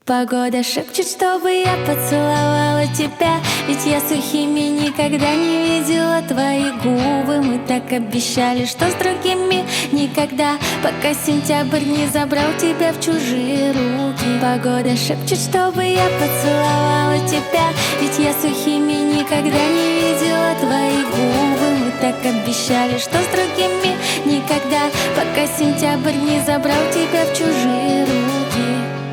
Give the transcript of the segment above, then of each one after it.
Погода шепчет, чтобы я поцеловала тебя, ведь я сухими никогда не видела твои губы. Мы так обещали, что с другими никогда, пока сентябрь не забрал тебя в чужие руки. Погода шепчет, чтобы я поцеловала тебя, ведь я сухими никогда не видела твои губы. Мы так обещали, что с другими никогда, пока сентябрь не забрал тебя в чужие руки.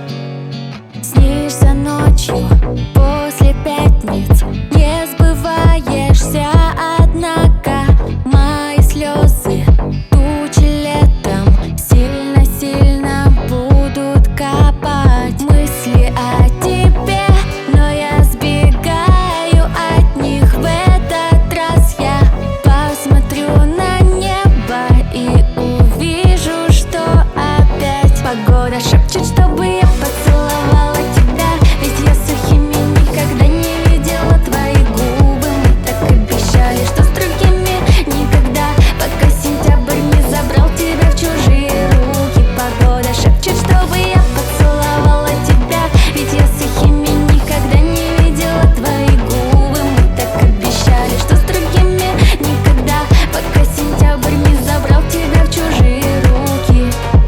Снишься ночью после пятниц, не сбываешься, однако мои слезы тучи летом сильно-сильно будут капать. Мысли о тебе, но я сбегаю от них. В этот раз я посмотрю на небо и увижу, что опять погода шепчет, чтобы я поцеловала тебя, ведь я сухими никогда не видела твои губы. Мы так обещали, что с другими никогда, пока сентябрь не забрал тебя в чужие руки. Погода шепчет, чтобы я поцеловала тебя, ведь я сухими никогда не видела твои губы. Мы так обещали, что с другими никогда, пока сентябрь не забрал тебя в чужие руки.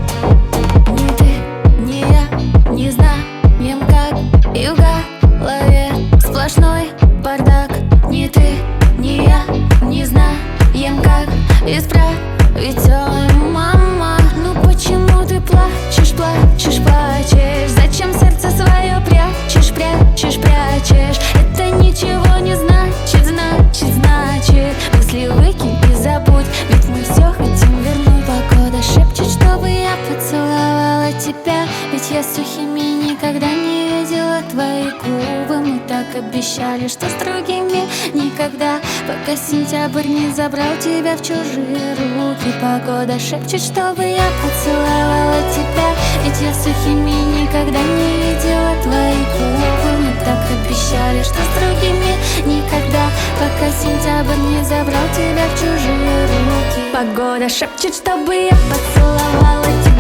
Ни ты, ни я не знаем, как, и в голове сплошной бардак. Ни ты, ни я не знаем, как исправить все. Мама, ну почему ты плачешь, плачешь, плачешь? Зачем сердце свое прячешь, прячешь, прячешь? Это ничего не значит, значит, значит. Мысли выкинь и забудь, ведь мы все хотим вернуть. Погода шепчет, чтобы я поцеловала тебя, ведь я сухими никогда не видела твои губы. Мы так обещали, что с другими никогда, пока сентябрь не забрал тебя в чужие руки. Погода шепчет, чтобы я поцеловала тебя, ведь я сухими никогда не видела твои губы. Мы так обещали, что с другими никогда, пока сентябрь не забрал тебя в чужие руки. Погода шепчет, чтобы я поцеловала тебя.